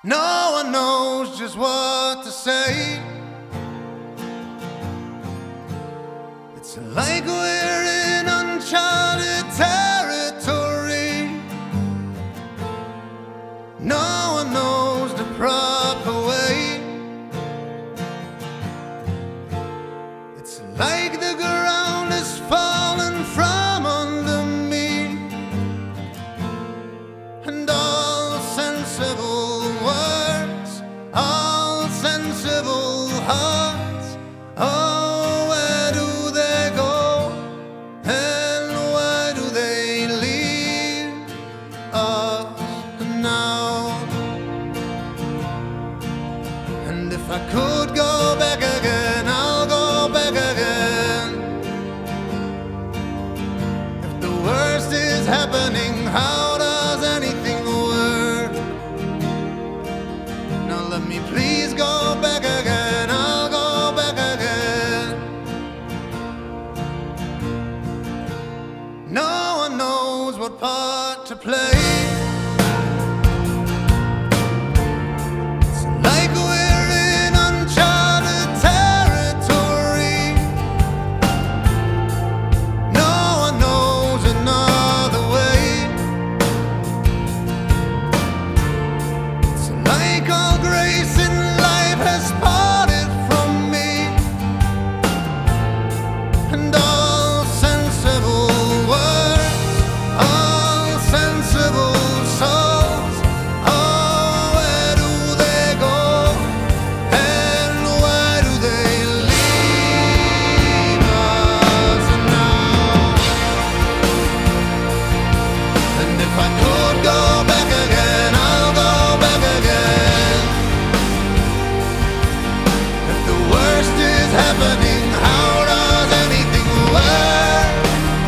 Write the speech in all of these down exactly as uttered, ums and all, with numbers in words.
No one knows just what to say. It's like we're in uncharted territory. No one knows the proper way. It's like the ground is falling from under me, and all sensible words, all sensible hearts, oh, where do they go, and why do they leave us now? And if I could go back again, I'll go back again. If the worst is happening, how does anything work? Now let me please go back again, I'll go back again. No one knows what part to play. It's like we're in uncharted territory. No one knows another way. It's like all grace in life has parted from me, and all sensible words, all sensible souls, oh, where do they go, and why do they leave us now? And if I could go back again, I'll go back again. If the worst is happening, how does anything work?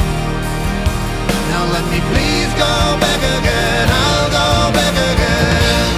Now let me please go back again, I'll go back again.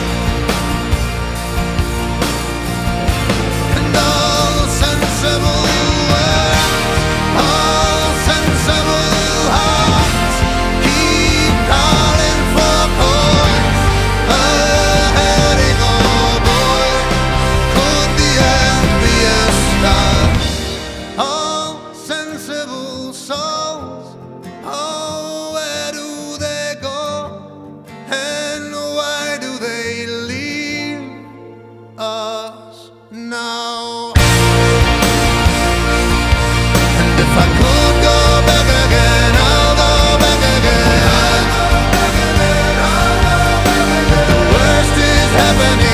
And all sensible words, all sensible hearts keep calling for poise. A heading, oh boy, could the end be a start? All sensible souls, oh, where do they go, and why do they leave us now? And if I could go back again, I'll go back again. If the worst is happening,